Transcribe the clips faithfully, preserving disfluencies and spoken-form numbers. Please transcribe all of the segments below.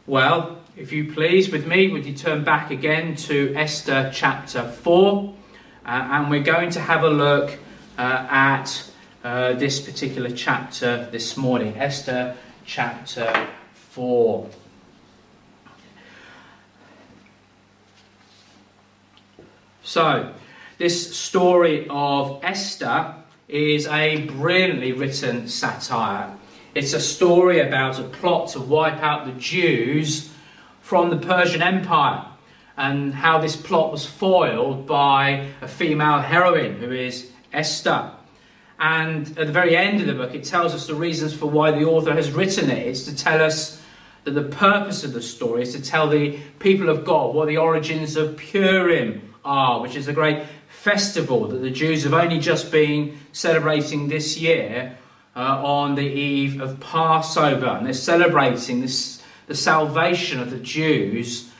Well, if you please, with me, would you turn back again to Esther chapter four, uh, and we're going to have a look uh, at uh, this particular chapter this morning, Esther chapter four. So, this story of Esther is a brilliantly written satire. It's a story about a plot to wipe out the Jews from the Persian Empire, and how this plot was foiled by a female heroine who is Esther. And at the very end of the book, it tells us the reasons for why the author has written it. It's to tell us that the purpose of the story is to tell the people of God what the origins of Purim are, which is a great festival that the Jews have only just been celebrating this year uh, on the eve of Passover. And they're celebrating this, the salvation of the Jews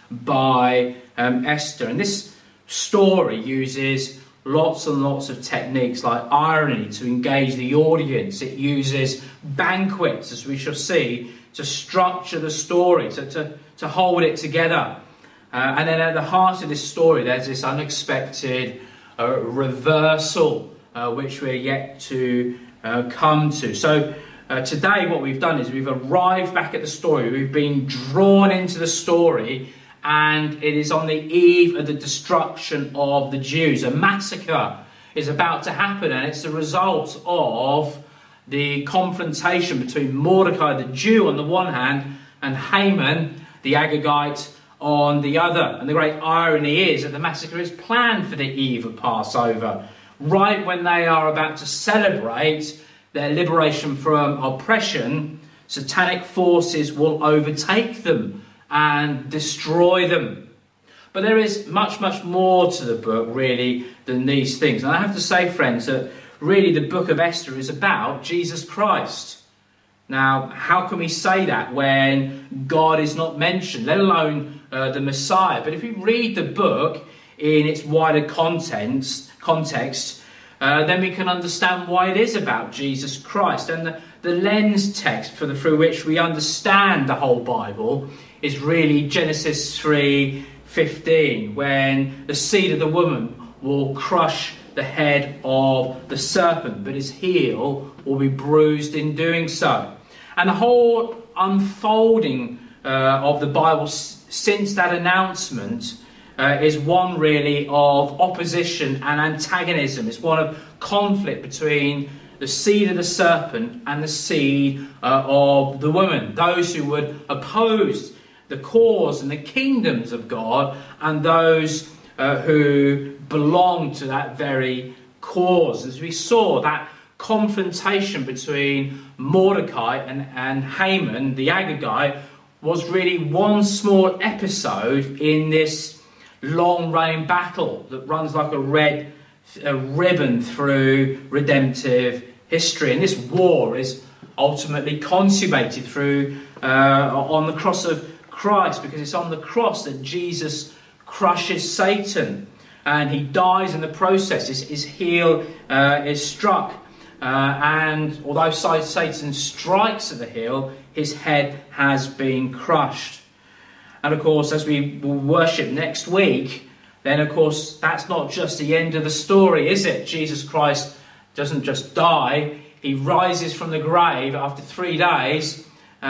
by um, Esther. And this story uses lots and lots of techniques like irony to engage the audience. It uses banquets, as we shall see, to structure the story, to, to, to hold it together. Uh, and then at the heart of this story, there's this unexpected uh, reversal, uh, which we're yet to uh, come to. So uh, today what we've done is we've arrived back at the story. We've been drawn into the story, and it is on the eve of the destruction of the Jews. A massacre is about to happen, and it's the result of the confrontation between Mordecai the Jew on the one hand and Haman the Agagite on the other. And the great irony is that the massacre is planned for the eve of Passover, right when they are about to celebrate their liberation from oppression. Satanic forces will overtake them and destroy them. But there is much, much more to the book, really, than these things. And I have to say, friends, that really the book of Esther is about Jesus Christ. Now, how can we say that when God is not mentioned, let alone uh, the Messiah? But if we read the book in its wider context, context uh, then we can understand why it is about Jesus Christ. And the, the lens text for the, through which we understand the whole Bible is really Genesis three fifteen, when the seed of the woman will crush the head of the serpent, but his heel will be bruised in doing so. And the whole unfolding uh, of the Bible s- since that announcement uh, is one really of opposition and antagonism. It's one of conflict between the seed of the serpent and the seed uh, of the woman. Those who would oppose the cause and the kingdoms of God, and those uh, who belong to that very cause. As we saw, that confrontation between Mordecai and, and Haman, the Agagite, was really one small episode in this long-running battle that runs like a red a ribbon through redemptive history. And this war is ultimately consummated through uh, on the cross of Christ, because it's on the cross that Jesus crushes Satan, and he dies in the process. His, his heel uh, is struck, uh, and although Satan strikes at the heel, his head has been crushed. And of course, as we will worship next week, then of course that's not just the end of the story, is it? Jesus Christ doesn't just die, he rises from the grave after three days uh,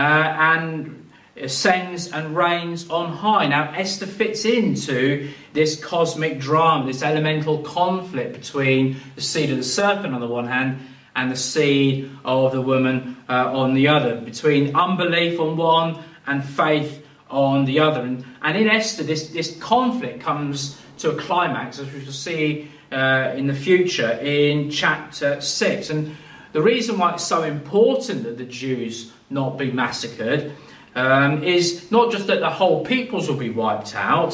and ascends and reigns on high. Now, Esther fits into this cosmic drama, this elemental conflict between the seed of the serpent on the one hand and the seed of the woman uh, on the other, between unbelief on one and faith on the other. And, and in Esther, this, this conflict comes to a climax, as we shall see uh, in the future in chapter six. And the reason why it's so important that the Jews not be massacred Um, is not just that the whole peoples will be wiped out.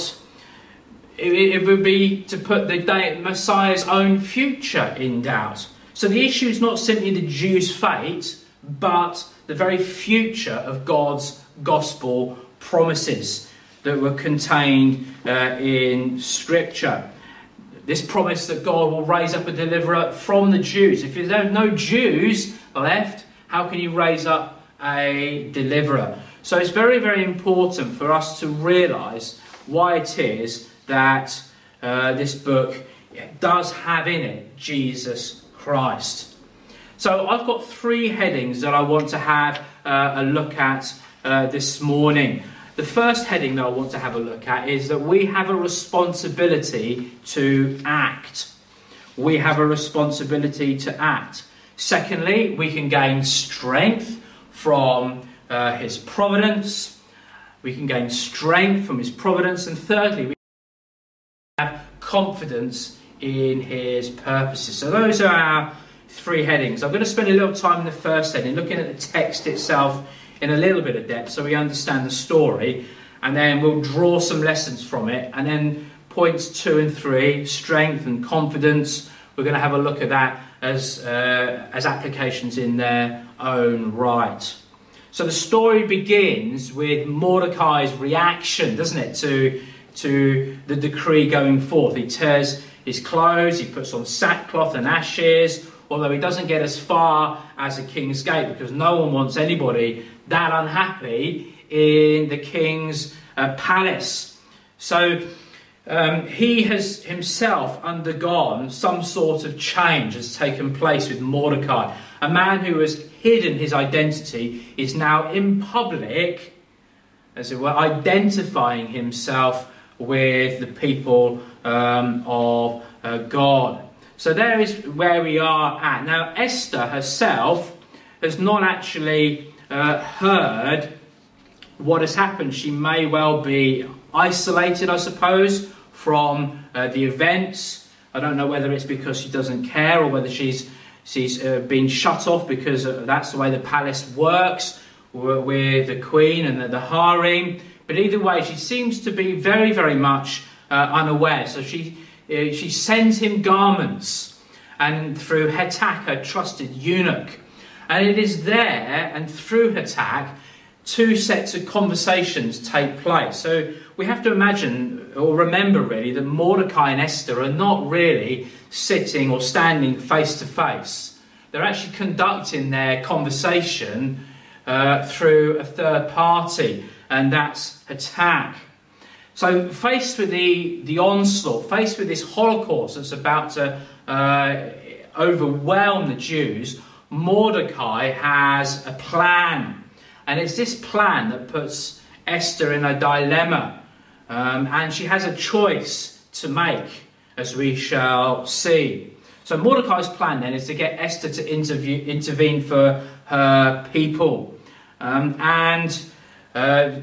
It, it would be to put the day, Messiah's own future in doubt. So the issue is not simply the Jews' fate, but the very future of God's gospel promises that were contained uh, in Scripture. This promise that God will raise up a deliverer from the Jews. If there's no Jews left, how can you raise up a deliverer? So it's very, very important for us to realise why it is that uh, this book does have in it Jesus Christ. So I've got three headings that I want to have uh, a look at uh, this morning. The first heading that I want to have a look at is that we have a responsibility to act. We have a responsibility to act. Secondly, we can gain strength from uh, his providence. We can gain strength from his providence. And thirdly, we have confidence in his purposes. So those are our three headings. I'm going to spend a little time in the first heading, looking at the text itself in a little bit of depth so we understand the story, and then we'll draw some lessons from it. And then points two and three, strength and confidence, we're going to have a look at that as uh, as applications in their own right. So the story begins with Mordecai's reaction, doesn't it, to, to the decree going forth. He tears his clothes, he puts on sackcloth and ashes, although he doesn't get as far as the king's gate because no one wants anybody that unhappy in the king's uh, palace. So um, he has himself undergone some sort of change has taken place with Mordecai. A man who has hidden his identity is now in public, as it were, identifying himself with the people um, of uh, God. So there is where we are at. Now, Esther herself has not actually uh, heard what has happened. She may well be isolated, I suppose, from uh, the events. I don't know whether it's because she doesn't care or whether she's she's uh, been shut off because uh, that's the way the palace works with the queen and the, the harem. But either way, she seems to be very, very much uh, unaware. So she uh, she sends him garments, and through Hatak, her trusted eunuch. And it is there, and through Hatak, two sets of conversations take place. So we have to imagine, or remember really, that Mordecai and Esther are not really sitting or standing face to face. They're actually conducting their conversation uh, through a third party, and that's Hatak. So faced with the, the onslaught, faced with this Holocaust that's about to uh, overwhelm the Jews, Mordecai has a plan. And it's this plan that puts Esther in a dilemma. Um, and she has a choice to make, as we shall see. So Mordecai's plan then is to get Esther to interview, intervene for her people. Um, and uh,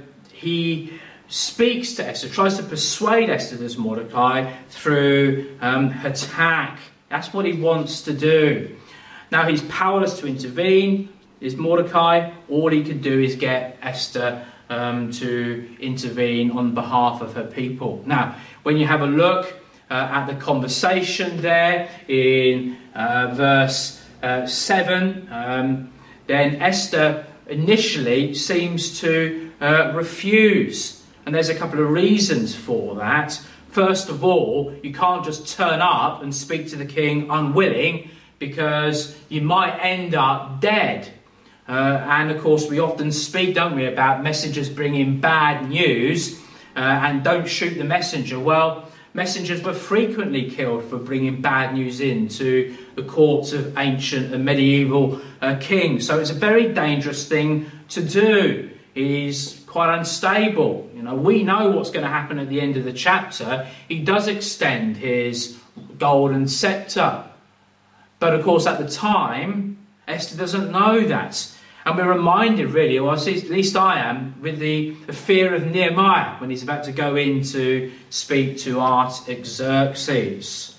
he speaks to Esther, tries to persuade Esther as Mordecai through um, Hatak. That's what he wants to do. Now he's powerless to intervene. Is Mordecai. All he could do is get Esther um, to intervene on behalf of her people. Now, when you have a look uh, at the conversation there in uh, verse uh, seven, um, then Esther initially seems to uh, refuse. And there's a couple of reasons for that. First of all, you can't just turn up and speak to the king unwilling, because you might end up dead. Uh, and of course, we often speak, don't we, about messengers bringing bad news uh, and don't shoot the messenger. Well, messengers were frequently killed for bringing bad news into the courts of ancient and medieval uh, kings. So it's a very dangerous thing to do. He's quite unstable. You know, we know what's going to happen at the end of the chapter. He does extend his golden scepter. But of course, at the time, Esther doesn't know that. And we're reminded, really, or at least I am, with the, the fear of Nehemiah when he's about to go in to speak to Artaxerxes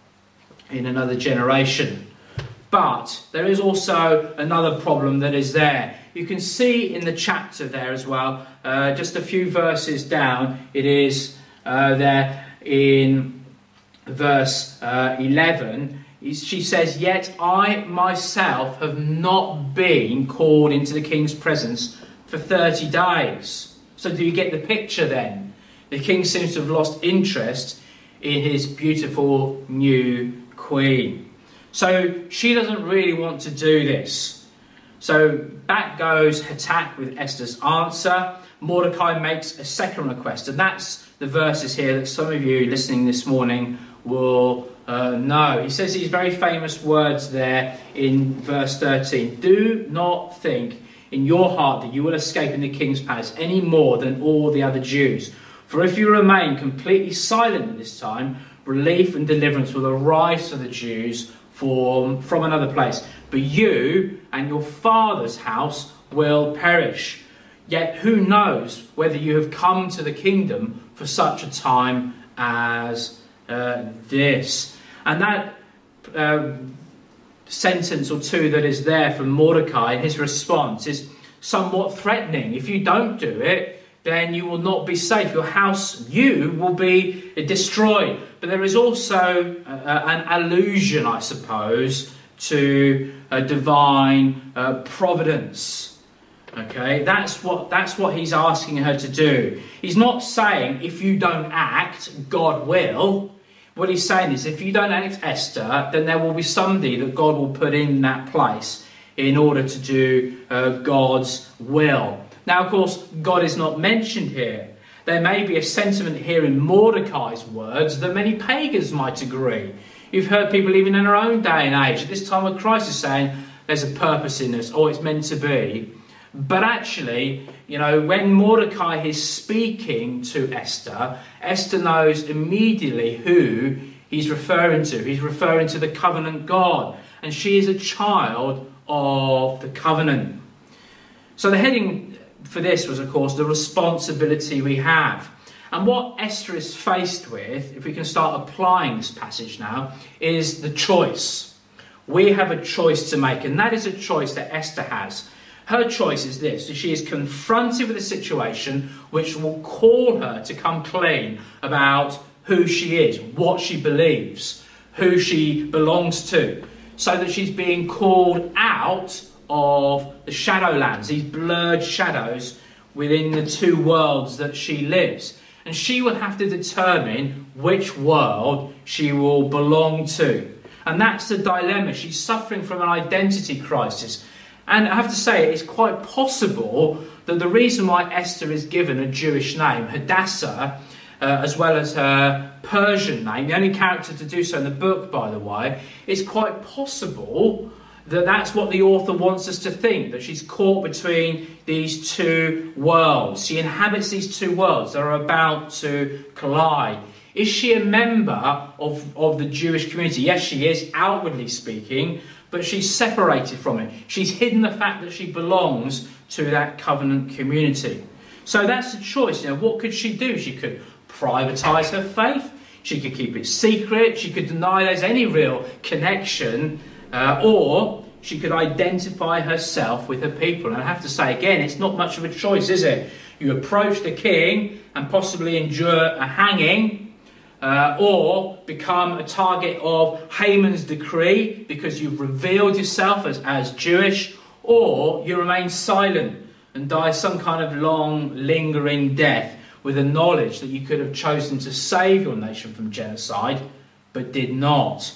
in another generation. But there is also another problem that is there. You can see in the chapter there as well, uh, just a few verses down, it is uh, there in verse uh, eleven. She says, "Yet I myself have not been called into the king's presence for thirty days. So do you get the picture then? The king seems to have lost interest in his beautiful new queen. So she doesn't really want to do this. So back goes Hatak with Esther's answer. Mordecai makes a second request, and that's the verses here that some of you listening this morning will uh, know. He says these very famous words there in verse thirteen. Do not think in your heart that you will escape in the king's palace any more than all the other Jews. For if you remain completely silent at this time, relief and deliverance will arise for the Jews from, from another place. But you and your father's house will perish. Yet who knows whether you have come to the kingdom for such a time as uh, this. And that uh, sentence or two that is there from Mordecai, his response is somewhat threatening. If you don't do it, then you will not be safe. Your house, you, will be destroyed. But there is also uh, an allusion, I suppose, to a divine uh, providence. Okay, that's what that's what he's asking her to do. He's not saying if you don't act, God will. What he's saying is if you don't act, Esther, then there will be somebody that God will put in that place in order to do uh, God's will. Now, of course, God is not mentioned here. There may be a sentiment here in Mordecai's words that many pagans might agree. You've heard people even in our own day and age at this time of crisis saying there's a purpose in this, or it's meant to be. But actually, you know, when Mordecai is speaking to Esther, Esther knows immediately who he's referring to. He's referring to the covenant God, and she is a child of the covenant. So the heading for this was, of course, the responsibility we have. And what Esther is faced with, if we can start applying this passage now, is the choice. We have a choice to make, and that is a choice that Esther has. Her choice is this: she is confronted with a situation which will call her to come clean about who she is, what she believes, who she belongs to, so that she's being called out of the shadowlands, these blurred shadows within the two worlds that she lives. And she will have to determine which world she will belong to. And that's the dilemma. She's suffering from an identity crisis. And I have to say, it's quite possible that the reason why Esther is given a Jewish name, Hadassah, uh, as well as her Persian name, the only character to do so in the book, by the way, it's quite possible that that's what the author wants us to think, that she's caught between these two worlds. She inhabits these two worlds that are about to collide. Is she a member of, of the Jewish community? Yes, she is, outwardly speaking, but she's separated from it. She's hidden the fact that she belongs to that covenant community. So that's the choice. You know, what could she do? She could privatise her faith. She could keep it secret. She could deny there's any real connection. Uh, or she could identify herself with her people. And I have to say again, it's not much of a choice, is it? You approach the king and possibly endure a hanging, uh, or become a target of Haman's decree because you've revealed yourself as, as Jewish, or you remain silent and die some kind of long, lingering death with the knowledge that you could have chosen to save your nation from genocide, but did not.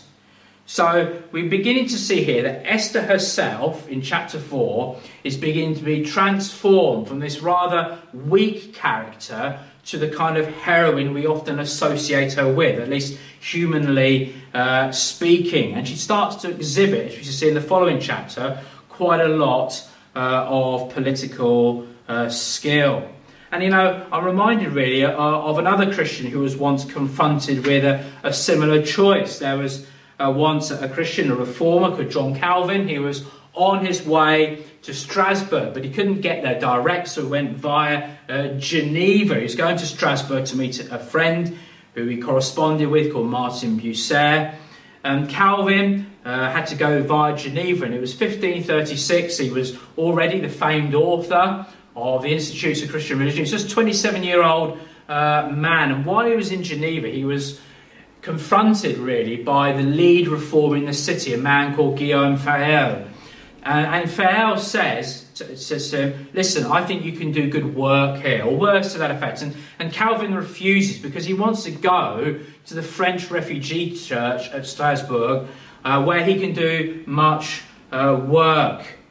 So we're beginning to see here that Esther herself, in chapter four, is beginning to be transformed from this rather weak character to the kind of heroine we often associate her with, at least humanly uh, speaking. And she starts to exhibit, as we see in the following chapter, quite a lot uh, of political uh, skill. And, you know, I'm reminded really uh, of another Christian who was once confronted with a, a similar choice. There was Uh, once a Christian, a reformer called John Calvin. He was on his way to Strasbourg, but he couldn't get there direct, so he went via uh, Geneva. He was going to Strasbourg to meet a friend who he corresponded with called Martin Bucer. And Calvin uh, had to go via Geneva, and it was fifteen thirty-six. He was already the famed author of the Institutes of Christian Religion. He was just a twenty-seven-year-old uh, man, and while he was in Geneva, he was confronted really by the lead reformer in the city, a man called Guillaume Farel. And, and Farel says, says to him, listen, I think you can do good work here, or words to that effect. And, and Calvin refuses because he wants to go to the French refugee church at Strasbourg, uh, where he can do much uh, work.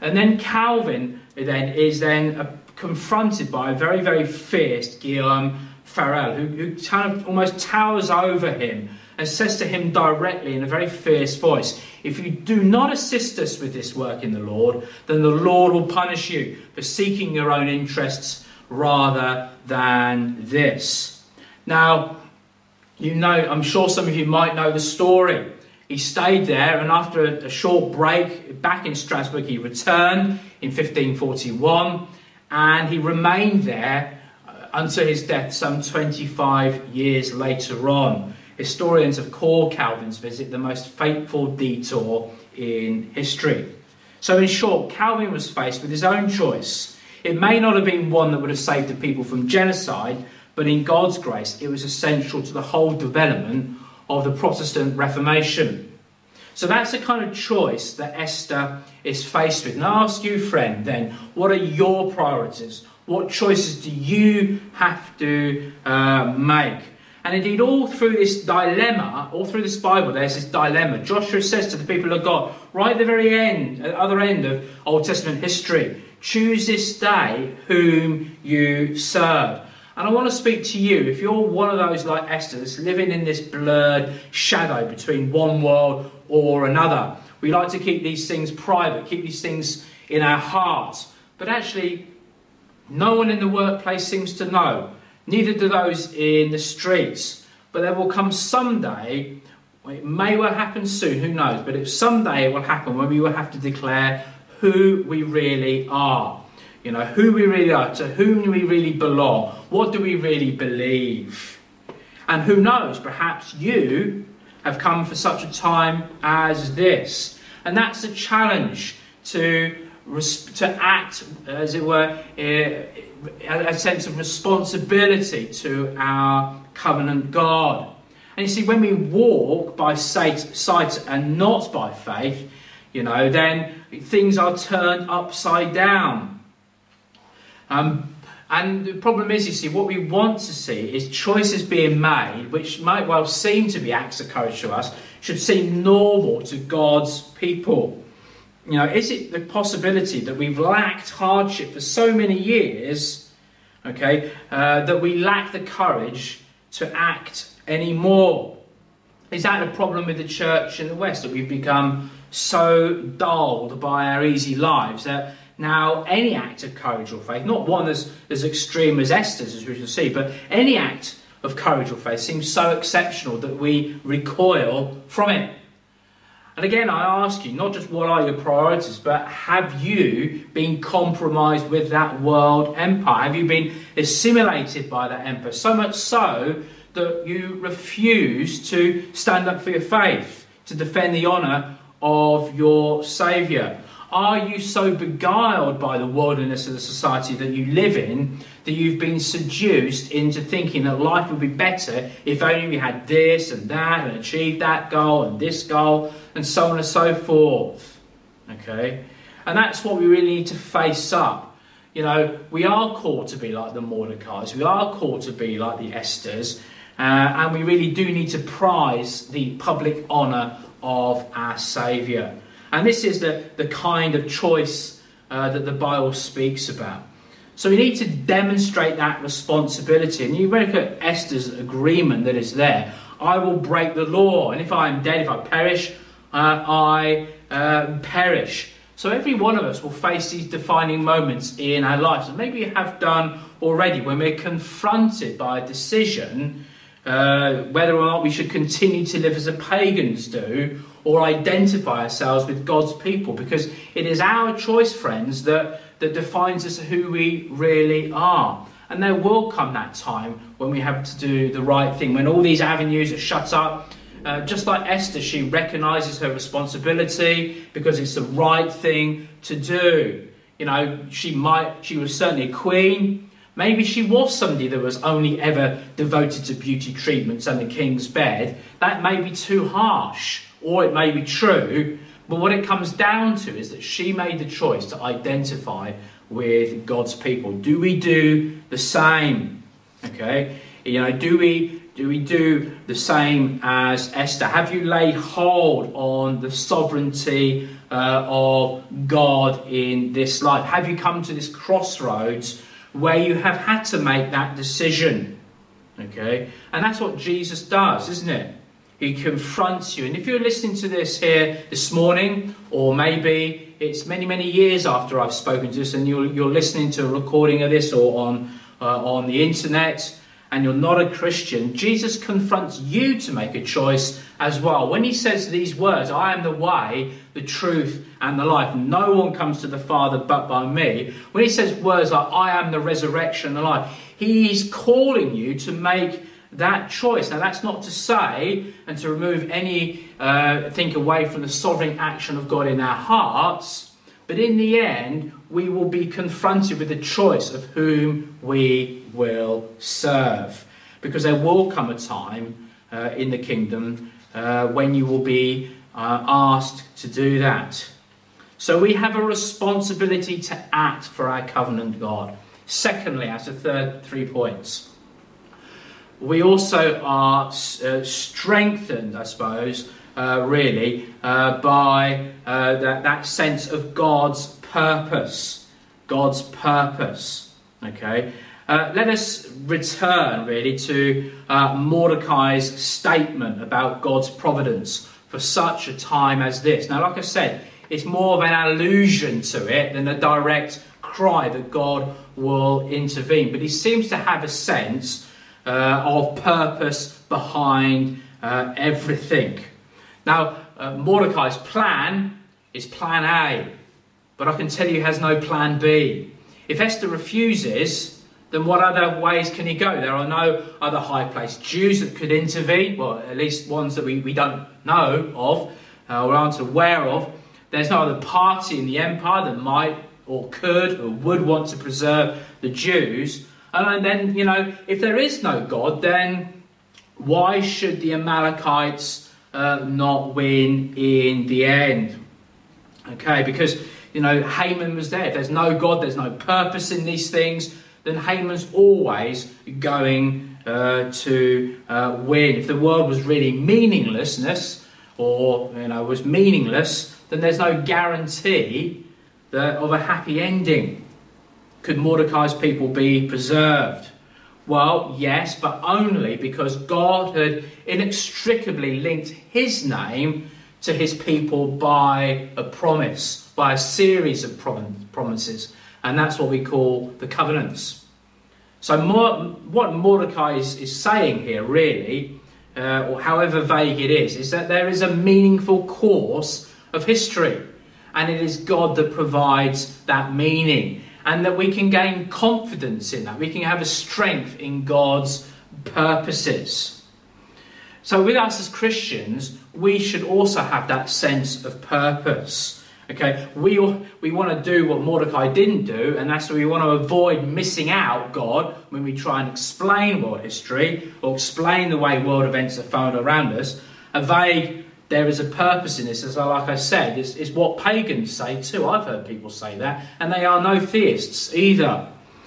And then Calvin then is then uh, confronted by a very, very fierce Guillaume Farel, who, who kind of almost towers over him and says to him directly in a very fierce voice, if you do not assist us with this work in the Lord, then the Lord will punish you for seeking your own interests rather than this. Now, you know, I'm sure some of you might know the story. He stayed there, and after a, a short break back in Strasbourg, he returned in fifteen forty-one, and he remained there until his death some twenty-five years later on. Historians have called Calvin's visit the most fateful detour in history. So in short, Calvin was faced with his own choice. It may not have been one that would have saved the people from genocide, but in God's grace, it was essential to the whole development of the Protestant Reformation. So that's the kind of choice that Esther is faced with. And I ask you, friend, then, what are your priorities? What choices do you have to uh, make? And indeed, all through this dilemma, all through this Bible, there's this dilemma. Joshua says to the people of God, right at the very end, at the other end of Old Testament history, choose this day whom you serve. And I want to speak to you, if you're one of those like Esther that's living in this blurred shadow between one world or another. We like to keep these things private, keep these things in our hearts. But actually, no one in the workplace seems to know. Neither do those in the streets. But there will come someday, it may well happen soon, who knows, but if someday it will happen when we will have to declare who we really are. You know, who we really are, to whom do we really belong, what do we really believe? And who knows, perhaps you have come for such a time as this. And that's a challenge to, to act, as it were, a sense of responsibility to our covenant God. And you see, when we walk by sight and not by faith, you know, then things are turned upside down. Um, and the problem is, you see, what we want to see is choices being made, which might well seem to be acts of courage to us, should seem normal to God's people. You know, is it the possibility that we've lacked hardship for so many years, okay, uh, that we lack the courage to act anymore? Is that a problem with the church in the West, that we've become so dulled by our easy lives that now any act of courage or faith, not one as, as extreme as Esther's, as we shall see, but any act of courage or faith seems so exceptional that we recoil from it? And again, I ask you, not just what are your priorities, but have you been compromised with that world empire? Have you been assimilated by that empire? So much so that you refuse to stand up for your faith, to defend the honour of your Saviour. Are you so beguiled by the worldliness of the society that you live in that you've been seduced into thinking that life would be better if only we had this and that and achieved that goal and this goal and so on and so forth? Okay? And that's what we really need to face up. You know, we are called to be like the Mordecais. We are called to be like the Esthers. Uh, and we really do need to prize the public honour of our Saviour. And this is the, the kind of choice uh, that the Bible speaks about. So we need to demonstrate that responsibility. And you look at Esther's agreement that is there. I will break the law. And if I am dead, if I perish, uh, I uh, perish. So every one of us will face these defining moments in our lives. And maybe you have done already when we're confronted by a decision uh, whether or not we should continue to live as the pagans do, or identify ourselves with God's people, because it is our choice, friends, that, that defines us who we really are. And there will come that time when we have to do the right thing, when all these avenues are shut up. Uh, just like Esther, she recognises her responsibility because it's the right thing to do. You know, she might, she was certainly a queen. Maybe she was somebody that was only ever devoted to beauty treatments and the king's bed. That may be too harsh. Or it may be true, but what it comes down to is that she made the choice to identify with God's people. Do we do the same? Okay, you know, do we do we do the same as Esther? Have you laid hold on the sovereignty uh, of God in this life? Have you come to this crossroads where you have had to make that decision? Okay, and that's what Jesus does, isn't it? He confronts you. And if you're listening to this here this morning, or maybe it's many, many years after I've spoken to this, and you're, you're listening to a recording of this or on uh, on the internet, and you're not a Christian, Jesus confronts you to make a choice as well. When he says these words, I am the way, the truth, and the life. No one comes to the Father but by me. When he says words like, I am the resurrection and the life, he's calling you to make that choice. Now, that's not to say and to remove any uh, think away from the sovereign action of God in our hearts, but in the end, we will be confronted with the choice of whom we will serve. Because there will come a time uh, in the kingdom uh, when you will be uh, asked to do that. So we have a responsibility to act for our covenant God. Secondly, as a third three points, we also are uh, strengthened, I suppose, uh, really, uh, by uh, that, that sense of God's purpose. God's purpose. Okay? Uh, let us return, really, to uh, Mordecai's statement about God's providence for such a time as this. Now, like I said, it's more of an allusion to it than a direct cry that God will intervene. But he seems to have a sense uh, of purpose behind uh, everything. Now, uh, Mordecai's plan is plan A, but I can tell you he has no plan B. If Esther refuses, then what other ways can he go? There are no other high-placed Jews that could intervene, well, at least ones that we, we don't know of uh, or aren't aware of. There's no other party in the empire that might or could or would want to preserve the Jews. And then, you know, if there is no God, then why should the Amalekites uh, not win in the end? Okay, because, you know, Haman was there. If there's no God, there's no purpose in these things, then Haman's always going uh, to uh, win. If the world was really meaninglessness, or, you know, was meaningless, then there's no guarantee that, of a happy ending. Could Mordecai's people be preserved? Well, yes, but only because God had inextricably linked his name to his people by a promise, by a series of prom- promises. And that's what we call the covenants. So more, what Mordecai is, is saying here, really, uh, or however vague it is, is that there is a meaningful course of history. And it is God that provides that meaning. And that we can gain confidence in that. We can have a strength in God's purposes. So with us as Christians, we should also have that sense of purpose. Okay, we we want to do what Mordecai didn't do, and that's why we want to avoid missing out God when we try and explain world history or explain the way world events are found around us. A vague, there is a purpose in this, as like I said, is, is what pagans say too. I've heard people say that, and they are no theists either.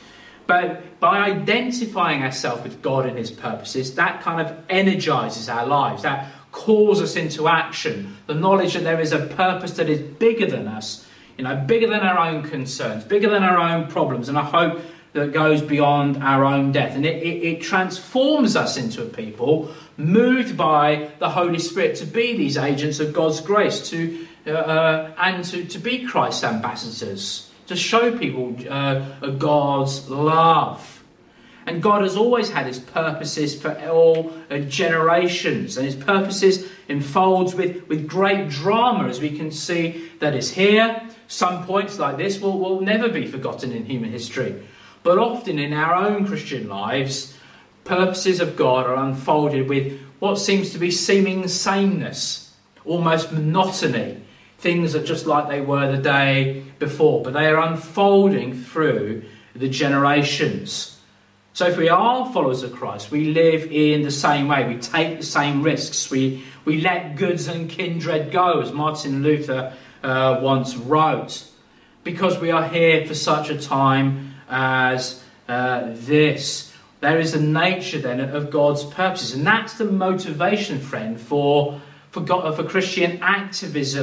But by identifying ourselves with God and his purposes, that kind of energizes our lives. That calls us into action. The knowledge that there is a purpose that is bigger than us, you know, bigger than our own concerns, bigger than our own problems, and a hope that goes beyond our own death. And it, it, it transforms us into a people moved by the Holy Spirit to be these agents of God's grace, to uh, uh, and to, to be Christ's ambassadors, to show people uh, God's love. And God has always had his purposes for all uh, generations. And his purposes unfolds with, with great drama, as we can see that is here. Some points like this will, will never be forgotten in human history. But often in our own Christian lives, purposes of God are unfolded with what seems to be seeming sameness, almost monotony. Things are just like they were the day before, but they are unfolding through the generations. So if we are followers of Christ, we live in the same way. We take the same risks. We, we let goods and kindred go, as Martin Luther uh, once wrote, because we are here for such a time as uh, this. There is a nature then of God's purposes, and that's the motivation, friend, for for, God, for Christian activism.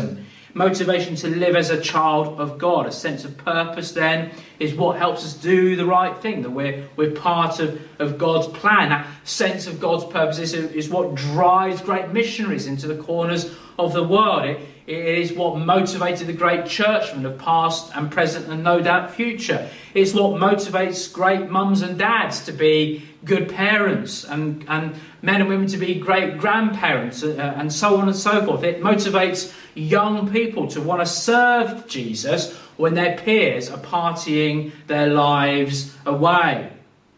Motivation to live as a child of God. A sense of purpose then is what helps us do the right thing, that we're, we're part of, of God's plan. That sense of God's purpose is, is what drives great missionaries into the corners of the world. It, it is what motivated the great churchmen of past and present and no doubt future. It's what motivates great mums and dads to be good parents, and, and men and women to be great grandparents, uh, and so on and so forth. It motivates young people to want to serve Jesus when their peers are partying their lives away.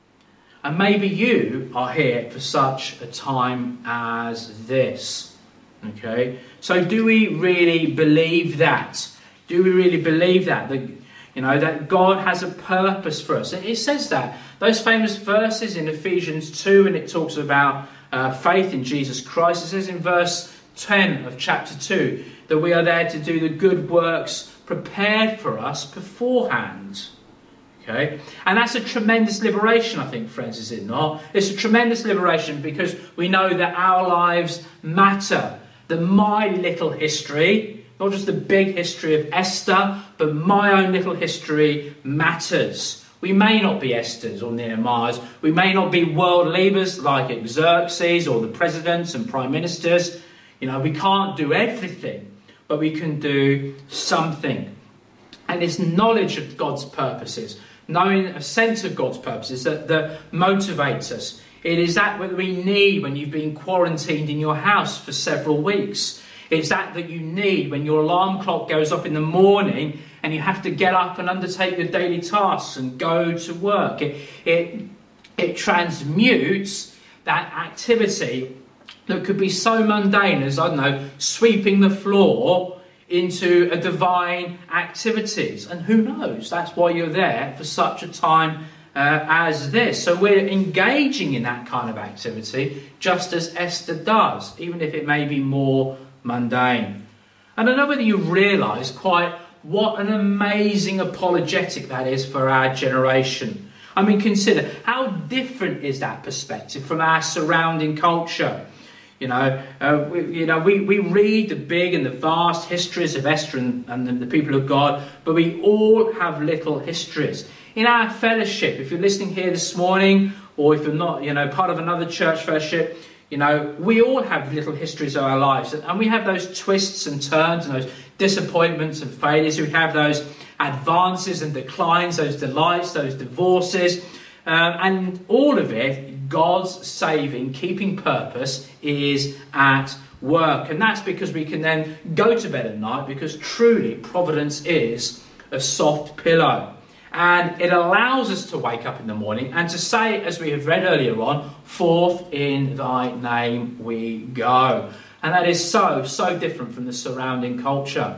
And maybe you are here for such a time as this. Okay? So do we really believe that? Do we really believe that? That, you know, that God has a purpose for us? And it says that. Those famous verses in Ephesians two, and it talks about uh, faith in Jesus Christ. It says in verse ten of chapter two that we are there to do the good works prepared for us beforehand. Okay? And that's a tremendous liberation, I think, friends, is it not? It's a tremendous liberation because we know that our lives matter. That my little history, not just the big history of Esther, but my own little history matters. We may not be Esther's or Nehemiah's. We may not be world leaders like Xerxes or the presidents and prime ministers. You know, we can't do everything, but we can do something. And it's knowledge of God's purposes, knowing a sense of God's purposes that, that motivates us. It is that what we need when you've been quarantined in your house for several weeks. It's that that you need when your alarm clock goes off in the morning and you have to get up and undertake your daily tasks and go to work. It, it, it transmutes that activity that could be so mundane as, I don't know, sweeping the floor into a divine activities. And who knows, that's why you're there for such a time uh, as this. So we're engaging in that kind of activity just as Esther does, even if it may be more mundane. And I don't know whether you realise quite what an amazing apologetic that is for our generation. I mean, consider how different is that perspective from our surrounding culture. You know, uh, we, you know, we, we read the big and the vast histories of Esther and, and the, the people of God, but we all have little histories. In our fellowship, if you're listening here this morning, or if you're not, you know, part of another church fellowship, you know, we all have little histories of our lives, and we have those twists and turns and those disappointments and failures. We have those advances and declines, those delights, those divorces, um, and all of it, God's saving, keeping purpose is at work. And that's because we can then go to bed at night, because truly providence is a soft pillow. And it allows us to wake up in the morning and to say, as we have read earlier on, forth in thy name we go. And that is so, so different from the surrounding culture.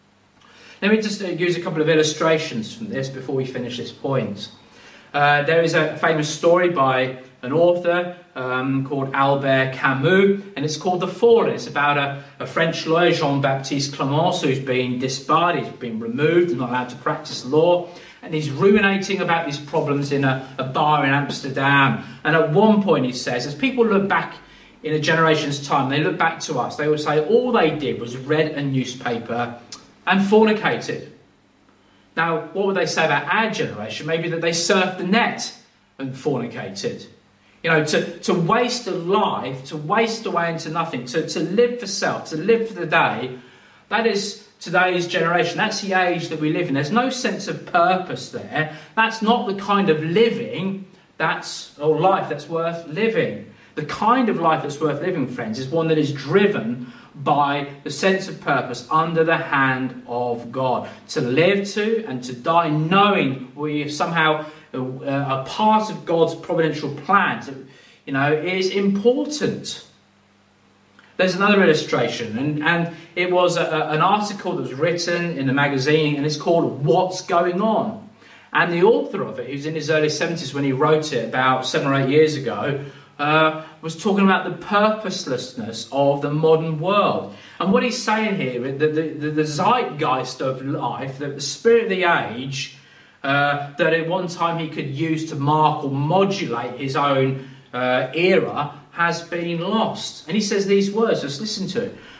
Let me just use a couple of illustrations from this before we finish this point. Uh, there is a famous story by an author um, called Albert Camus, and it's called The Fallen. It's about a, a French lawyer, Jean-Baptiste Clémence, who's been disbarred, he's been removed and not allowed to practice law, and he's ruminating about these problems in a, a bar in Amsterdam. And at one point he says, as people look back in a generation's time, they look back to us, they will say all they did was read a newspaper and fornicated. Now, what would they say about our generation? Maybe that they surfed the net and fornicated. You know, to, to waste a life, to waste away into nothing, to, to live for self, to live for the day, that is today's generation. That's the age that we live in. There's no sense of purpose there. That's not the kind of living that's or life that's worth living. The kind of life that's worth living, friends, is one that is driven by the sense of purpose under the hand of God. To live to and to die knowing we somehow uh, are part of God's providential plans, you know, is important. There's another illustration, and, and it was a, a, an article that was written in a magazine, and it's called What's Going On? And the author of it, who's in his early seventies when he wrote it about seven or eight years ago, uh, was talking about the purposelessness of the modern world. And what he's saying here is that the, the, the zeitgeist of life, that the spirit of the age, uh, that at one time he could use to mark or modulate his own uh, era, has been lost. And he says these words, just listen to it.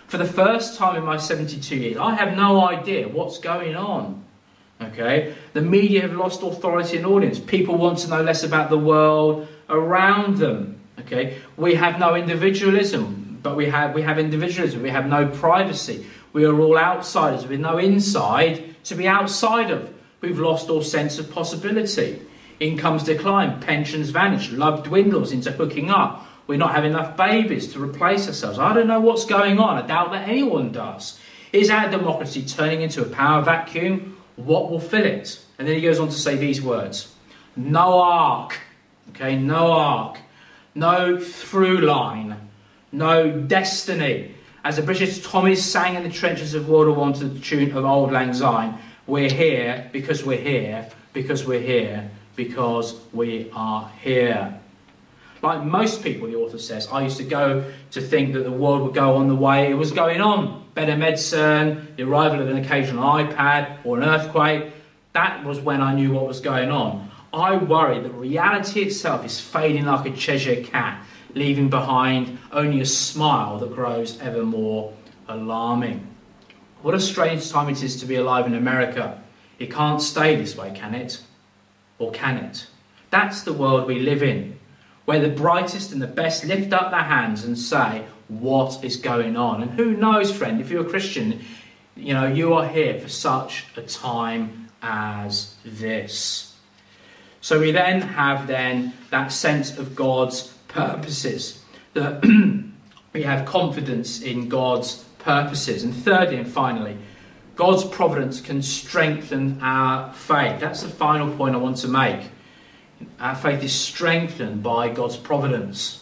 For the first time in my seventy-two years, I have no idea what's going on. Okay, the media have lost authority and audience. People want to know less about the world around them. Okay, we have no individualism, but we have we have individualism. We have no privacy. We are all outsiders with no inside to be outside of. We've lost all sense of possibility. Incomes decline, pensions vanish, love dwindles into hooking up. We're not having enough babies to replace ourselves. I don't know what's going on. I doubt that anyone does. Is our democracy turning into a power vacuum? What will fill it? And then he goes on to say these words. No arc. Okay, no arc. No through line. No destiny. As the British Tommies sang in the trenches of World War One to the tune of Auld Lang Syne, we're here because we're here, because we're here, because we are here. Like most people, the author says, I used to go to think that the world would go on the way it was going on. Better medicine, the arrival of an occasional iPad or an earthquake. That was when I knew what was going on. I worry that reality itself is fading like a Cheshire cat, leaving behind only a smile that grows ever more alarming. What a strange time it is to be alive in America. It can't stay this way, can it? Or can it? That's the world we live in, where the brightest and the best lift up their hands and say, what is going on? And who knows, friend, if you're a Christian, you know, you are here for such a time as this. So we then have then that sense of God's purposes, that we have confidence in God's purposes. And thirdly and finally, God's providence can strengthen our faith. That's the final point I want to make. Our faith is strengthened by God's providence.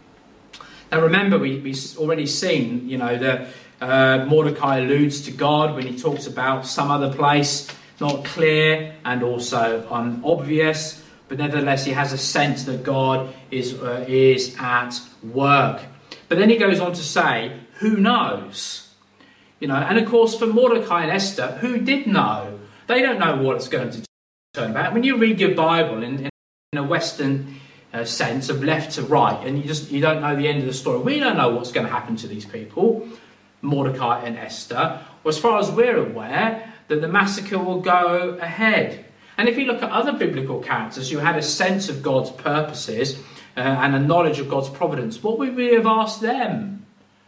Now remember, we, we've already seen, you know, that uh, Mordecai alludes to God when he talks about some other place, not clear and also unobvious, but nevertheless he has a sense that God is, uh, is at work. But then he goes on to say, who knows? You know, and of course for Mordecai and Esther, who did know? They don't know what it's going to turn about. When you read your Bible in, in a Western uh, sense of left to right, and you just you don't know the end of the story. We don't know what's going to happen to these people, Mordecai and Esther. Well, as far as we're aware, that the massacre will go ahead. And if you look at other biblical characters who had a sense of God's purposes uh, and a knowledge of God's providence, what would we have asked them?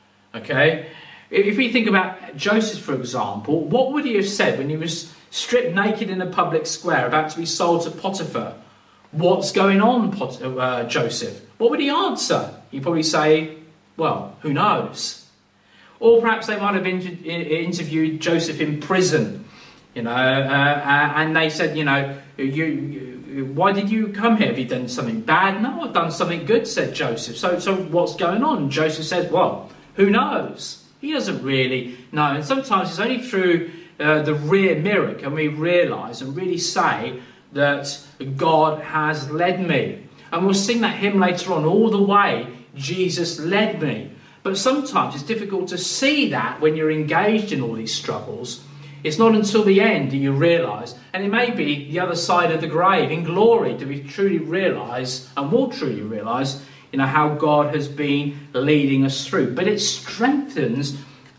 Okay, if we think about Joseph, for example, what would he have said when he was stripped naked in a public square, about to be sold to Potiphar? What's going on, Pot- uh, Joseph? What would he answer? He'd probably say, well, who knows? Or perhaps they might have inter- interviewed Joseph in prison, you know, uh, and they said, you know, you, you, why did you come here? Have you done something bad? No, I've done something good, said Joseph. So, so what's going on? Joseph says, well, who knows? He doesn't really know. And sometimes it's only through uh, the rear mirror can we realise and really say that God has led me. And we'll sing that hymn later on, all the way Jesus led me. But sometimes it's difficult to see that when you're engaged in all these struggles. It's not until the end do you realise, and it may be the other side of the grave, in glory, do we truly realise, and will truly realise, you know, how God has been leading us through. But it strengthens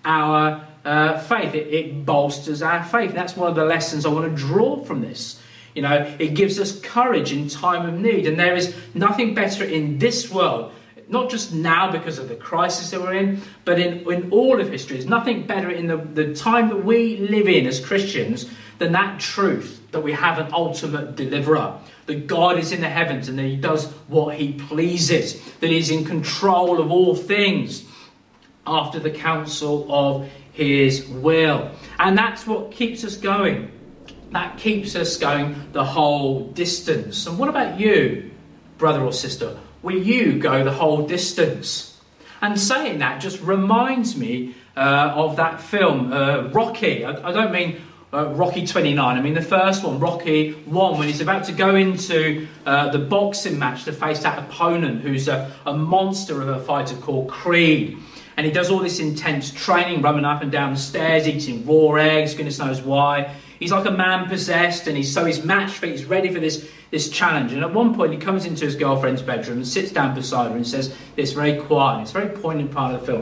our uh, faith. It, it bolsters our faith. That's one of the lessons I want to draw from this. You know, it gives us courage in time of need. And there is nothing better in this world, not just now because of the crisis that we're in, but in, in all of history. There's nothing better in the, the time that we live in as Christians than that truth that we have an ultimate deliverer, that God is in the heavens and that he does what he pleases, that he's in control of all things after the counsel of his will. And that's what keeps us going. That keeps us going the whole distance. And what about you, brother or sister? Will you go the whole distance? And saying that just reminds me uh, of that film, uh, Rocky. I, I don't mean uh, Rocky twenty-nine. I mean the first one, Rocky one, when he's about to go into uh, the boxing match to face that opponent who's a, a monster of a fighter called Creed. And he does all this intense training, running up and down the stairs, eating raw eggs, goodness knows why. He's like a man possessed, and he's so he's match fit, he's ready for this, this challenge. And at one point he comes into his girlfriend's bedroom and sits down beside her and says this very quiet, it's a very poignant part of the film,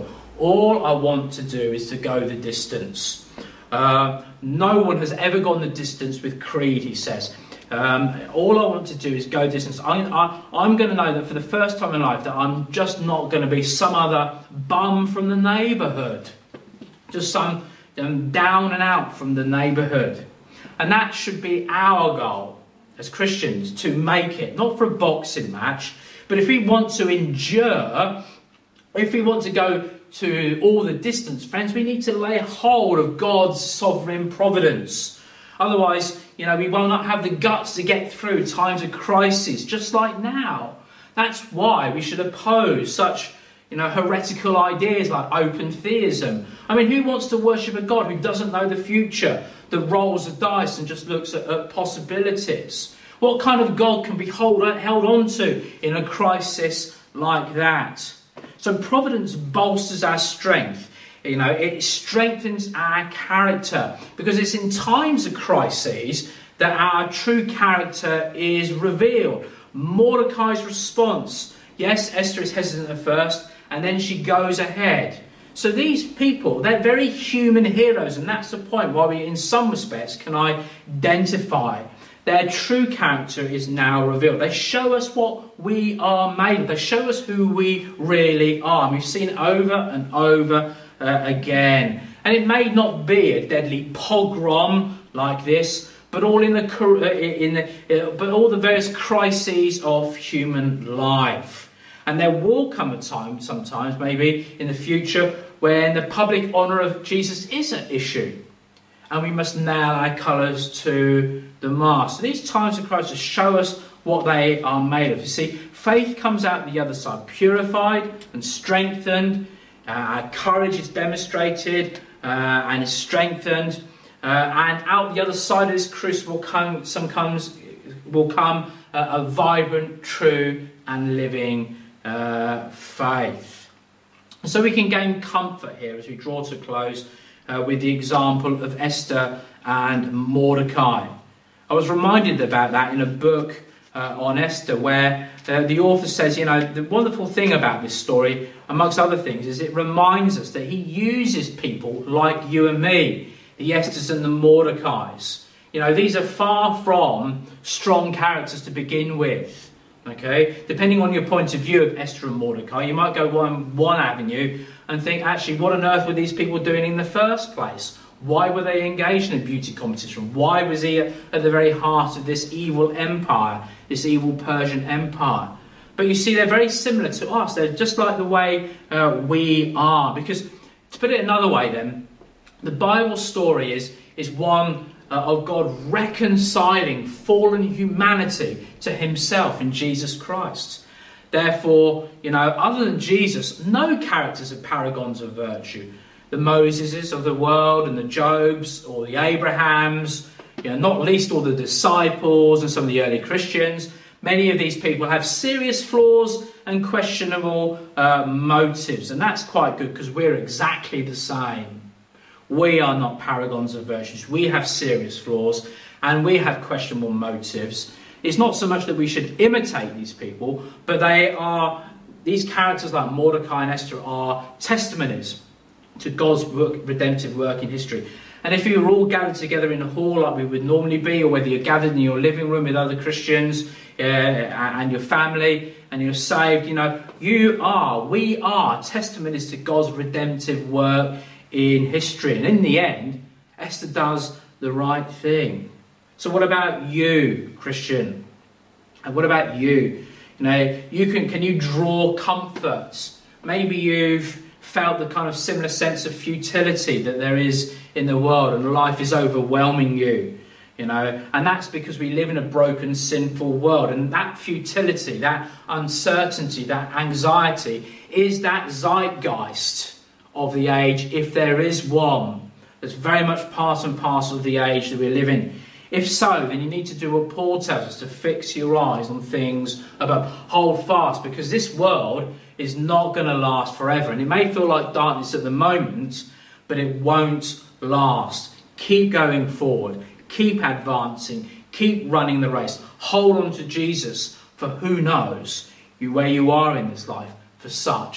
All I want to do is to go the distance. Uh, no one has ever gone the distance with Creed, he says. Um, all I want to do is go distance. I, I, I'm going to know that for the first time in life that I'm just not going to be some other bum from the neighbourhood. Just some um, down and out from the neighbourhood. And that should be our goal as Christians, to make it. Not for a boxing match, but if we want to endure, if we want to go to all the distance, friends, we need to lay hold of God's sovereign providence. Otherwise, you know, we will not have the guts to get through times of crisis, just like now. That's why we should oppose such, you know, heretical ideas like open theism. I mean, who wants to worship a God who doesn't know the future, that rolls the dice and just looks at, at possibilities? What kind of God can be hold, held on to in a crisis like that? So providence bolsters our strength. You know, it strengthens our character, because it's in times of crises that our true character is revealed. Mordecai's response. Yes, Esther is hesitant at first, and then she goes ahead. So these people, they're very human heroes, and that's the point why we, in some respects, can identify. Their true character is now revealed. They show us what we are made of. They show us who we really are. And we've seen it over and over uh, again. And it may not be a deadly pogrom like this, but all in the in the, uh, but all the various crises of human life. And there will come a time, sometimes maybe in the future, when the public honour of Jesus is an issue, and we must nail our colours to the mast. So these times of crisis show us what they are made of. You see, faith comes out the other side, purified and strengthened. Uh, our courage is demonstrated uh, and is strengthened. Uh, and out the other side of this crucible come, some comes, will come uh, a vibrant, true and living uh, faith. So we can gain comfort here as we draw to close uh, with the example of Esther and Mordecai. I was reminded about that in a book uh, on Esther, where uh, the author says, you know, the wonderful thing about this story, amongst other things, is it reminds us that he uses people like you and me, the Esthers and the Mordecais. You know, these are far from strong characters to begin with. Okay, depending on your point of view of Esther and Mordecai, you might go one one avenue and think, actually, what on earth were these people doing in the first place? Why were they engaged in a beauty competition? Why was he at the very heart of this evil empire, this evil Persian empire? But you see, they're very similar to us. They're just like the way uh, we are. Because, to put it another way then, the Bible story is, is one uh, of God reconciling fallen humanity to himself in Jesus Christ. Therefore, you know, other than Jesus, no characters are paragons of virtue. The Moseses of the world and the Jobs or the Abrahams, you know, not least all the disciples and some of the early Christians. Many of these people have serious flaws and questionable uh, motives. And that's quite good, because we're exactly the same. We are not paragons of virtues. We have serious flaws and we have questionable motives. It's not so much that we should imitate these people, but they are, these characters like Mordecai and Esther are testimonies to God's work, redemptive work in history. And if you were all gathered together in a hall like we would normally be, or whether you're gathered in your living room with other Christians uh, and your family, and you're saved, you know, you are, we are testimonies to God's redemptive work in history. And in the end, Esther does the right thing. So what about you, Christian? And what about you? You know, you can, can you draw comfort? Maybe you've felt the kind of similar sense of futility that there is in the world, and life is overwhelming you, you know, and that's because we live in a broken, sinful world. And that futility, that uncertainty, that anxiety is that zeitgeist of the age, if there is one, that's very much part and parcel of the age that we live in. If so, then you need to do what Paul tells us, to fix your eyes on things above. Hold fast, because this world is not going to last forever. And it may feel like darkness at the moment, but it won't last. Keep going forward. Keep advancing. Keep running the race. Hold on to Jesus, for who knows you where you are in this life for such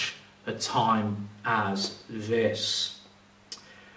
a time as this.